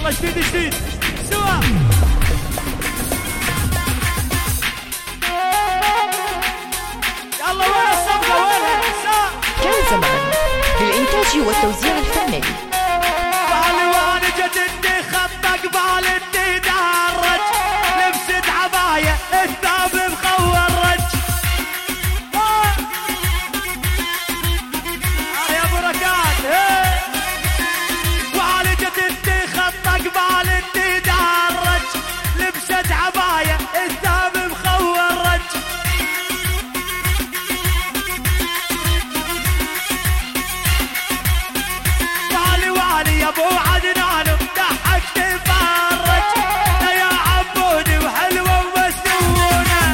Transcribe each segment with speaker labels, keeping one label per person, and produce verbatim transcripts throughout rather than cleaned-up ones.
Speaker 1: يلا جديد جديد سوا. يلا وين الصفقة وينها؟
Speaker 2: كان زمان للإنتاج والتوزيع الفني.
Speaker 1: بالي والجت انتي خطك بالنتي دارج لبست عباية الثوب مخور رج. آه يا بركات والجت انتي خطك بالنتي دارج لبست عباية الثوب مخور رج. والي والي يا ابو عدنان ضحك تفرج يا عبودي وحلوه ومسنونه.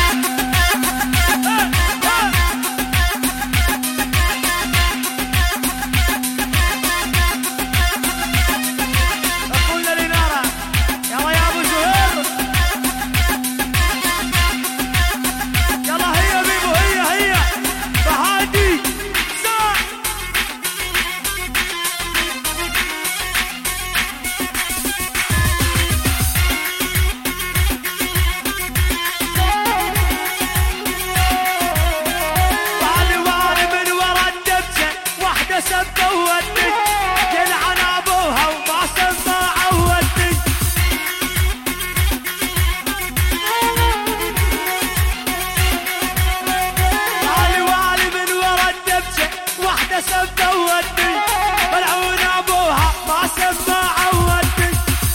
Speaker 1: اقول لنارا يلا يا ابو زهير يلا هيا بيبو هيا هيا فهادي سا. والي والي من ورا الدبسة واحدة سبة ودي يلعن ابوها وما سمى عودي. والي والي من ورا الدبسة واحدة سبة ودي ملعون ابوها ما سمى عودي.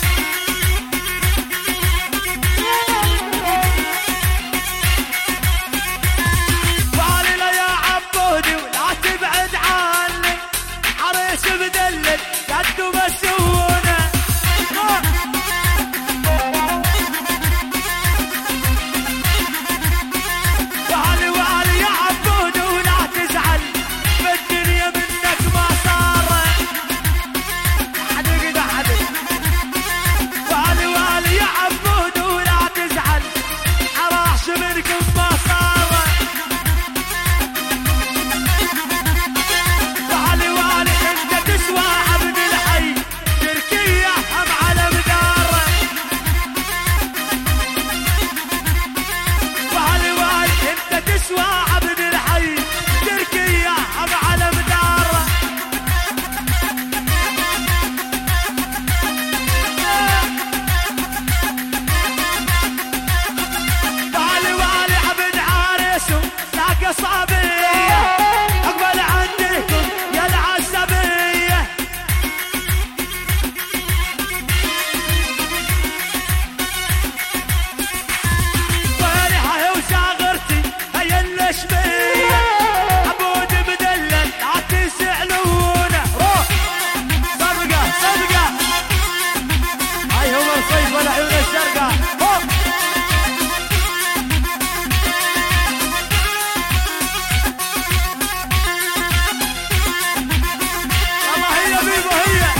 Speaker 1: والي لا يا عبودي ولا تبعد عني عريس مدلل قدو مسونه. والي والي يا عبودي ولا تزعل بالدنيا منك ما صار حد يقدر حد. والي والي يا عبودي ولا تزعل عراش منكم ما صار. والي والي انت تسوى عبد الحي تركيا هم على مدار. والي والي انت تسوى عبد الحي تركيا هم على مدار. والي والي عبد عارسو لاقى صابيه اقبل عندكم يا العسبيه. ويلي هاي وشاغرتي هي الشبيه عبود مدلل لا تسعلونه. روح صفقة صفقة هاي هو الصيف ولا عيون الشرقة. هوب. يلا هيا بيبو هيا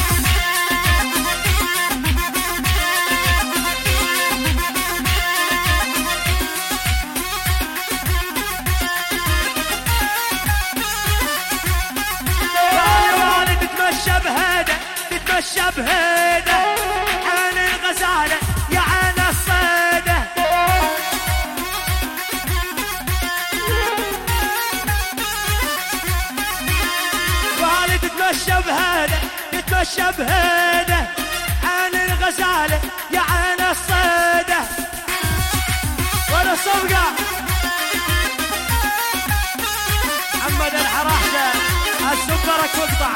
Speaker 1: والي والي تتمشى بهيده تتمشى بهيده عين الغزاله يا عين الصيده. والي تتمشى بهيده تتمشى بهيده عين الغزاله يا عين الصيده. ولا صفقه محمد الحراحشه السكرك واقطع.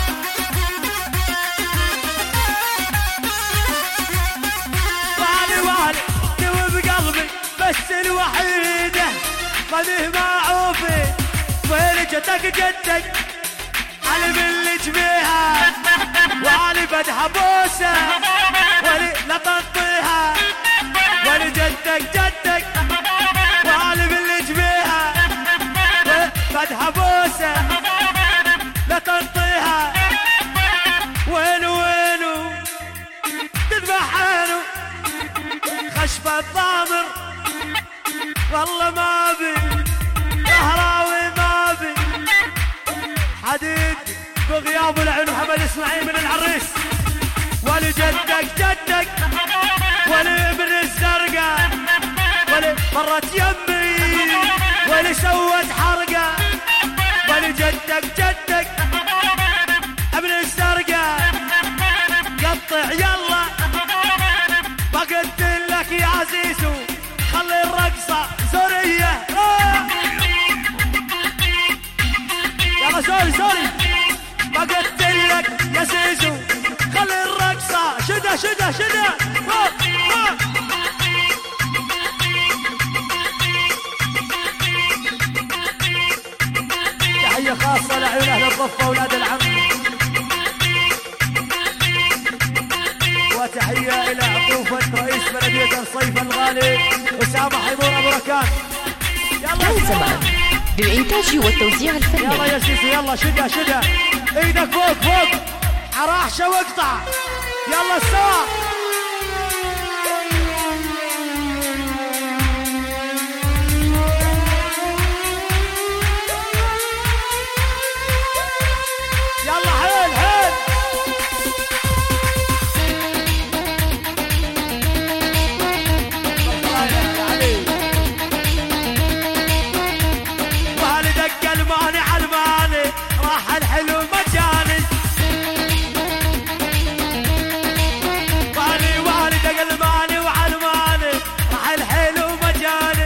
Speaker 1: والي والي تو بقلبي بس الوحيده فمه معوفي وين جتك جتك علي من جبيها والي بدها بوسه ولي لا تنطيها ولي جدك جدك والي من جبيها بدها بوسه لا تنطيها. وينو وينو تذبح عينو خشب الضامر والله ما بي ظهراوي ما بي حديد بغياب العين محمد اسماعيل من العريس. ولجدك جدك ولابن الزرقاء ولي مرت يمي ولي سوت حرقة ولجدك جدك ابن الزرقاء قطع يلا ما قلت لك يا عزيزو خلي الرقصة سورية آه. يلا سوري سوري ما قلت لك يا زيزو خلي الرقصة شدة شدة شدة آه. آه. تحية خاصة لعيون أهل الضفة أولاد العم وتحية إلى عطوفة رئيس بلدية الصيف الغالي أسامة حيمور أبو ركان.
Speaker 2: يلا زمان للإنتاج والتوزيع الفني.
Speaker 1: يلا يا سيسي يلا شدة شدة إيدك فوق فوق عراحشة واقطع يلا سوا يلا حيل حيل وهل دق الماني على الماني راح الحلو مجاني والي والي دق الماني وعلى الماني راح الحلو مجاني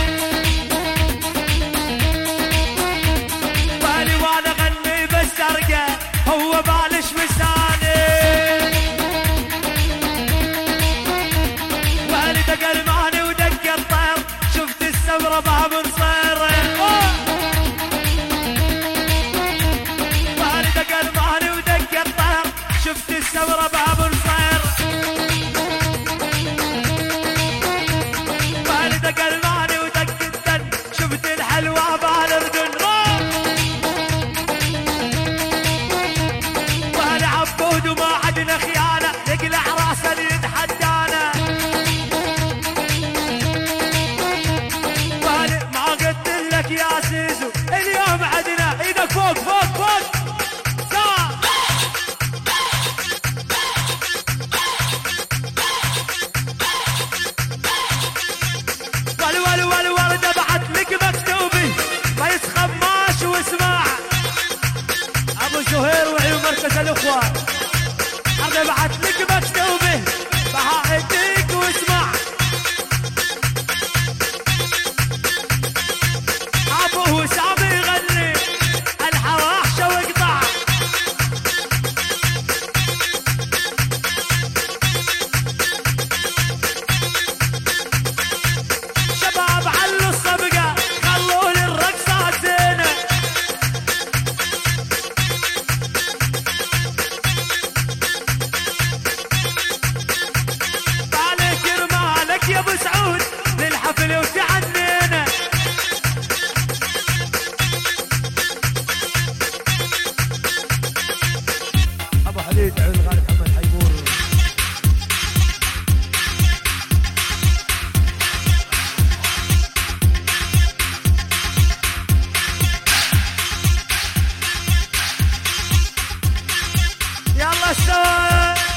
Speaker 1: والي وانا غني بالسرقة هو بالش مساني والي دق الماني ودق الطير شفت السمرة باب نصير والي دق الماني ودق الطير شفت السمرة باب نصير والي دق الماني ودق الدن شفت الحلوة بالاردن والي عبود وما عدنا خيانة يقلع راسه اللي يتحدانا والي ما قلت لك يا زيزو اليوم عدنا ايدك فوق فوق فوق سوا والي والي والي ورد بعت لك مكتوبي ما يتخماش واسمع ابو زهير وعيون مركز الاخوه هذا بعت لك مكتوبه بهايديك واسمع ابو سامي يغني الحواحشه واقطع شباب علوا الصبقه خلوا لي الرقصه زينه عليك رمالك يا ابو سعود للحفل وتعنينا ابو حديد عيون الغالي محمد حيمور يلا سوا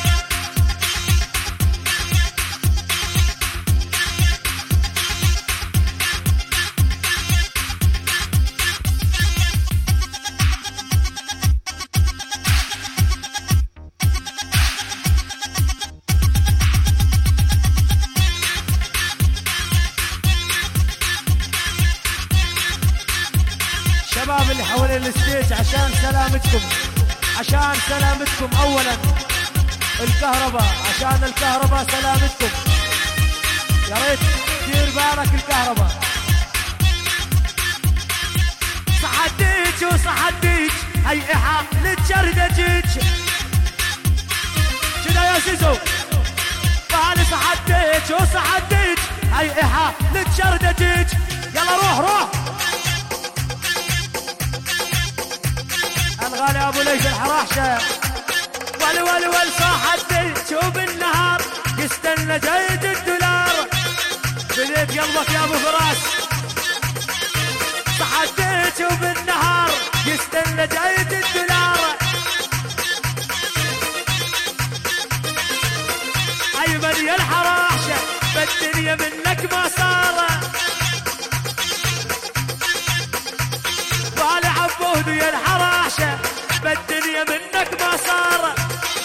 Speaker 1: شباب اللي حوالين الستيج عشان سلامتكم عشان سلامتكم اولا الكهرباء عشان الكهرباء سلامتكم يا ريت دير بالك الكهرباء صحديك وصحديك هي حفلة شردجيك كذا يا زيزو فانا صحديك وصحديك هي حفلة شردجيك يلا روح روح الغالي ابو ليث الحراحشه ول ول ول صاحب شوف النهار يستنى جيد الدولار بديت قلبك يا ابو فراس صاحب شوف النهار يستنى جيد الدولار بالدنيا منك ما صار. والي عبود ويا الحراشة بالدنيا منك ما صار.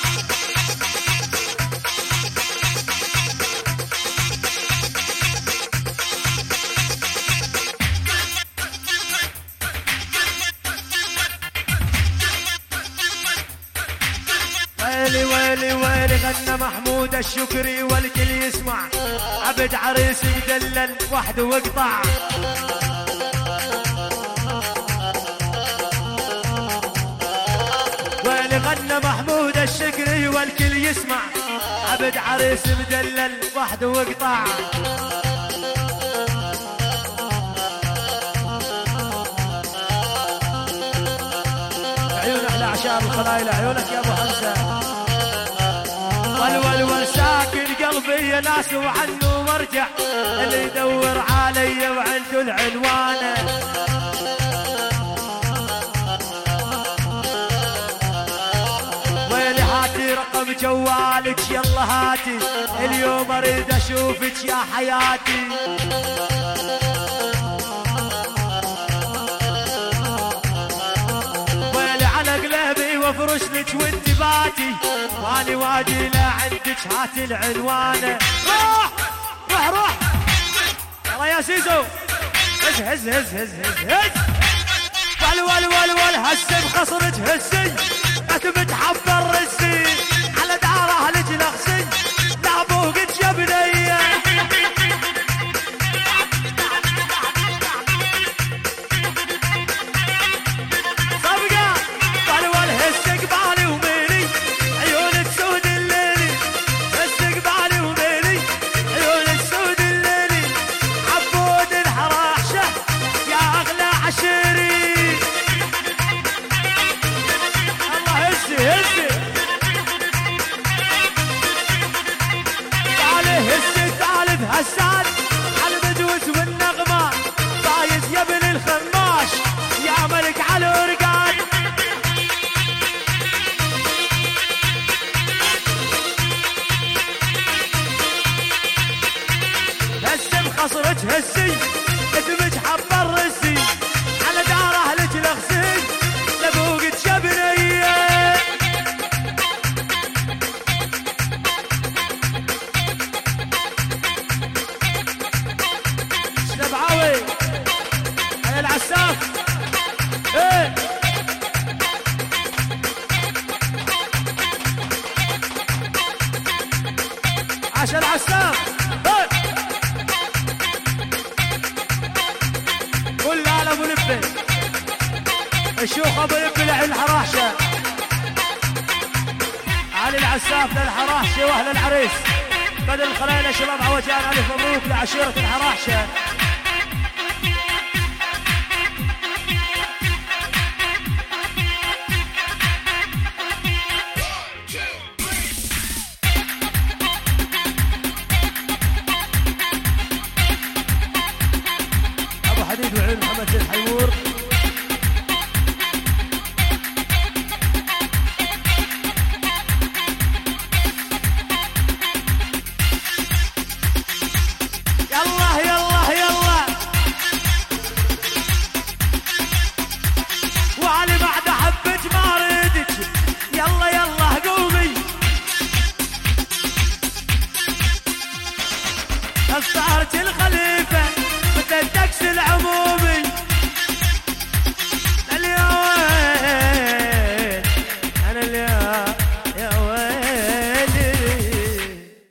Speaker 1: ويلي ويلي ويلي غنى محمود الشكري والكل يسمع. عبد عريس مدلل وحده وقطع. ويلي غنى محمود الشكري والكل يسمع. عبد عريس مدلل وحده وقطع. عيونك لعشان الخلايل عيونك يا ابو حمزه. ول ول ساكن قلبي يا ناس وعنه مرجع. اللي يدور علي وعنده العنوانه. ويلي هاتي رقم جوالك يلا هاتي. اليوم اريد اشوفك يا حياتي. وافرش لك وانت باتي. واني واجي لعندك هاتي العنوانه. روح روح روح يلا يا سيزو. هز هز هز هز هز هز ول ول ول ول هسه بخصرك هسي. اتبت حب الرسي على دار اهلك لغسي. لابوك يا بنيه هسان على البدوس والنغمة. فايز يا ابن الخماش يا ملك على الورقان. هسه بخصرك هسي. اسمك حب الرسي على دار اهلك لغسي. لابوك تشبنيه شنبعاوي على العساف. ايه عشان العساف. ايه كل على ابو لبه. الشيوخ ابو لبه لعين الحراحشه. علي العساف للحراحشه واهل العريس. بدل الخلايا شباب عوجان. الف مبروك لعشيره الحراحشه. ابو حديد وعين محمد زين حيور. اختارت الخليفة مثل الدكس العمومي.